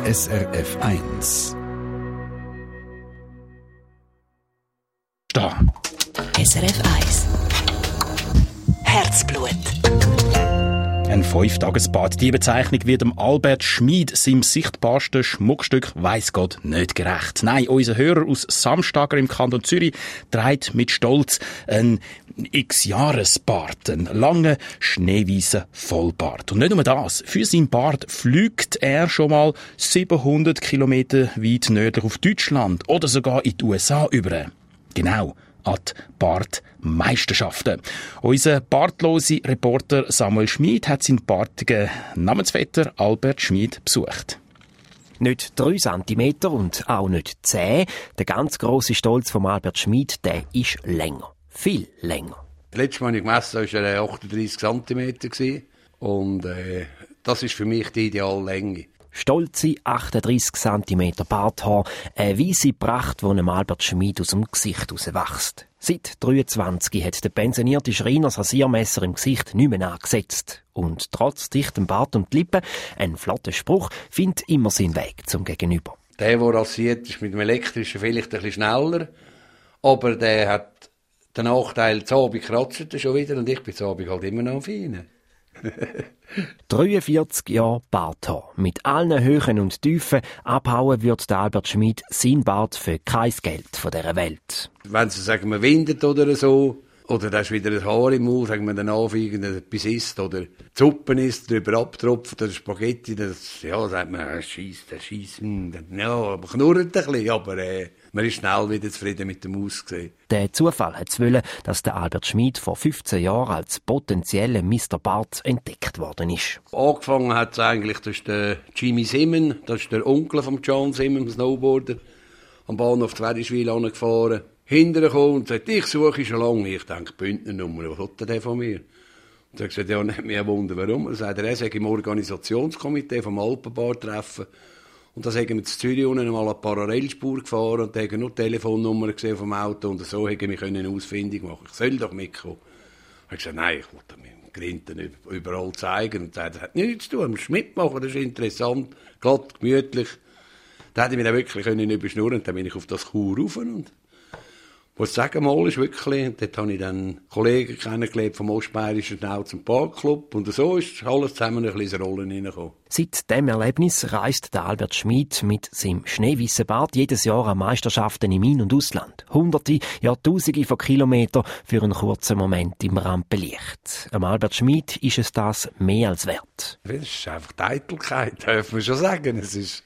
SRF 1. Da. SRF 1. Herzblut. Ein 5-Tages-Bad. Die Bezeichnung wird dem Albert Schmid seinem sichtbarsten Schmuckstück «Weiss Gott» nicht gerecht. Nein, unser Hörer aus Samstager im Kanton Zürich trägt mit Stolz einen X-Jahres-Bart, einen langen, schneeweißen Vollbart. Und nicht nur das. Für seinen Bart fliegt er schon mal 700 Kilometer weit nördlich auf Deutschland oder sogar in die USA über. Genau. An die Bartmeisterschaften. Unser bartlose Reporter Samuel Schmid hat seinen bartigen Namensvetter Albert Schmid besucht. Nicht 3 cm und auch nicht 10. Der ganz grosse Stolz von Albert Schmid, der ist länger. Viel länger. Das letzte Mal, als ich gemessen habe, war er 38 cm. Und das ist für mich die ideale Länge. Stolze 38 cm Barthaar, eine weisse Pracht, die einem Albert Schmid aus dem Gesicht rauswächst. Seit 23 hat der pensionierte Schreiner das Rasiermesser im Gesicht nicht mehr angesetzt. Und trotz dichtem Bart und Lippen, ein flotter Spruch, findet immer seinen Weg zum Gegenüber. Der rasiert, ist mit dem Elektrischen vielleicht ein bisschen schneller, aber der hat den Nachteil, zu Abend kratzt er schon wieder und ich bin zu Abend halt immer noch am Feinen. 43 Jahre Barthaar. Mit allen Höhen und Tiefen abhauen wird der Albert Schmid sein Bart für kein Geld von dieser Welt. Wenn sie, sagen wir, windet oder so, oder da ist wieder ein Haar im Mund, sagen wir danach irgendetwas isst, oder Suppen isst, drüber abtropft, oder Spaghetti, das, ja, sagt man, der scheisst, ja, aber knurrt ein bisschen, aber man ist schnell wieder zufrieden mit dem Aussehen. Der Zufall hat es wollen, dass der Albert Schmid vor 15 Jahren als potenzieller Mr. Bart entdeckt worden ist. Angefangen hat es eigentlich durch den Jimmy Simon, das ist der Onkel von John Simon, dem Snowboarder, am Bahnhof Zwedischwil angefahren. Hinterher gekommen und sagt, ich suche schon lange. Ich denke, Bündnernummer, was hat der von mir? Und er hat gesagt, ja, nicht mehr Wunder, warum. Er sagt, er sei im Organisationskomitee vom Alpenbar-Treffen. Und da sind wir in Zürich unten mal eine Parallelspur gefahren und da haben nur die Telefonnummer gesehen vom Auto und so hätten wir eine Ausfindung machen. Ich soll doch mitkommen. Er hat gesagt, nein, ich wollte mir Grinten überall zeigen. Und er sagt, das hat nichts zu tun, du musst mitmachen, das ist interessant, glatt, gemütlich. Da hätte ich mich dann wirklich überschnurren und dann bin ich auf das Chur rauf und was sagen mal ist wirklich, dort habe ich dann Kollegen kennengelernt vom Ostbayerischen Schnauz- und Parkclub und so ist alles zusammen ein bisschen Rollen hineingekommen. Seit diesem Erlebnis reist der Albert Schmid mit seinem schneeweissen Bart jedes Jahr an Meisterschaften im In- und Ausland. Hunderte, ja Tausende von Kilometern für einen kurzen Moment im Rampenlicht. Albert Schmid ist es das mehr als wert. Das ist einfach die Eitelkeit, darf man schon sagen. Es ist,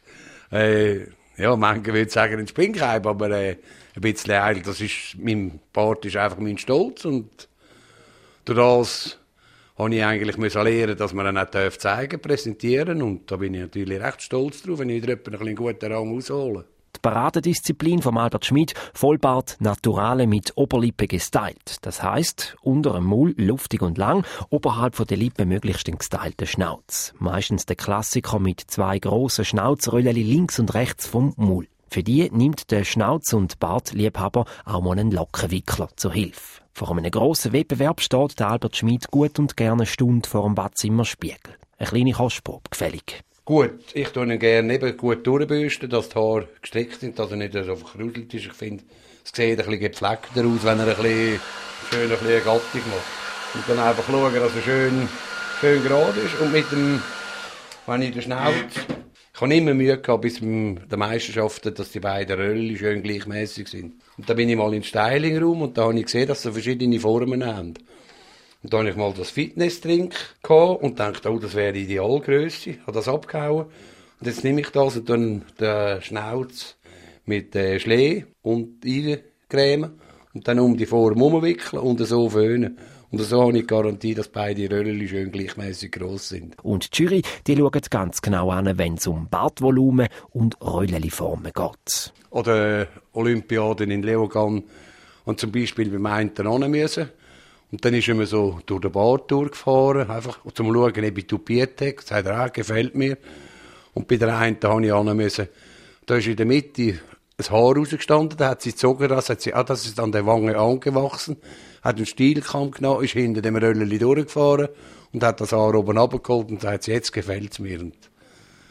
ja, manche würden sagen ein Spinnkeim, aber ein bisschen eitel. Das ist, mein Bart ist einfach mein Stolz und durch das habe ich eigentlich lernen, dass man ihn auch zeigen, präsentieren und da bin ich natürlich recht stolz drauf, wenn ich wieder einen guten Rang aushole. Die Paradedisziplin von Albert Schmid, Vollbart Naturale mit Oberlippe gestylt. Das heisst, unter dem Maul luftig und lang, oberhalb von der Lippe möglichst den gestylten Schnauz. Meistens der Klassiker mit 2 grossen Schnauzröllchen links und rechts vom Maul. Für die nimmt der Schnauz- und Bartliebhaber auch mal einen Lockenwickler zur Hilfe. Vor einem grossen Wettbewerb steht der Albert Schmid gut und gerne eine Stunde vor dem Badzimmerspiegel. Eine kleine Kostprobe gefällig. Gut, ich tue ihn gerne eben gut durchbürsten, dass die Haare gestreckt sind, dass er nicht so verkruselt ist. Ich finde, es sieht ein bisschen gepflegter aus, wenn er ein bisschen schön eine Gattung macht. Und dann einfach schauen, dass er schön gerade ist. Und mit dem, wenn ich den Schnauz... Ich habe immer Mühe gehabt, bis bei den Meisterschaften, dass die beiden Röllchen schön gleichmäßig sind. Und da bin ich mal in den Styling-Raum und da habe ich gesehen, dass sie verschiedene Formen haben. Und da habe ich mal das Fitness-Drink gehabt und dachte, oh, das wäre die Idealgrösse. Habe das abgehauen. Und jetzt nehme ich das und dann den Schnauz mit Schlee und eincremen und dann um die Form herumwickeln und so föhnen. Und so habe ich Garantie, dass beide Röllchen schön gleichmäßig gross sind. Und die Jury, die schauen ganz genau an, wenn es um Bartvolumen und Röllchenformen geht. Oder Olympiaden in Leogang und zum Beispiel beim einen ran müssen. Und dann ist er so durch den Bart durchgefahren, einfach zum Schauen, ob ich tupiert habe. Das hat er auch, gefällt mir. Und bei der einen habe ich ran müssen. Da ist in der Mitte ein Haar rausgestanden, da hat sie gezogen, das ist an der Wange angewachsen, hat einen Stielkamm genommen, ist hinter dem Röllchen durchgefahren und hat das Haar oben runtergeholt und sagt, jetzt gefällt es mir. Und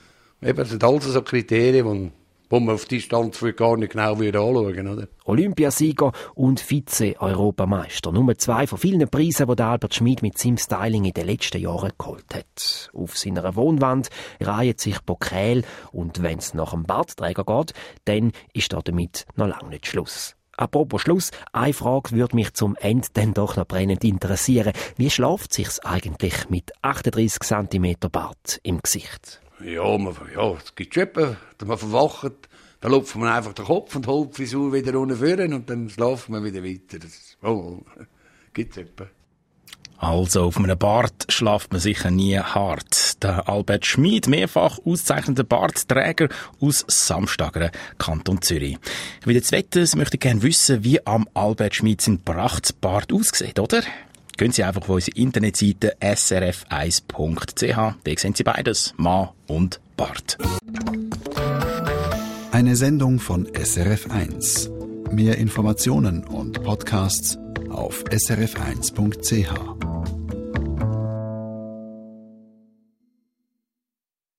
Eben, das sind alles so Kriterien, wo man auf Distanz gar nicht genau anschauen würde. Olympiasieger und Vize-Europameister. Nur 2 von vielen Preisen, die Albert Schmid mit seinem Styling in den letzten Jahren geholt hat. Auf seiner Wohnwand reihen sich Pokale und wenn es nach dem Bartträger geht, dann ist damit noch lange nicht Schluss. Apropos Schluss, eine Frage würde mich zum Ende dann doch noch brennend interessieren. Wie schläft sich's eigentlich mit 38 cm Bart im Gesicht? Ja, es gibt schon etwa, man verwacht, dann lupft man einfach den Kopf und holt die Frisur wieder unten vorne und dann schläft man wieder weiter. Das gibt's etwa. Also, auf einem Bart schlaft man sicher nie hart. Der Albert Schmid, mehrfach auszeichneter Bartträger aus Samstagern, Kanton Zürich. Wie jetzt wetten, Sie möchten gerne wissen, wie am Albert Schmid sein Prachtbart aussieht, oder? Gehen Sie einfach auf unsere Internetseite srf1.ch. Da sehen Sie beides, Mann und Bart. Eine Sendung von SRF1. Mehr Informationen und Podcasts auf srf1.ch.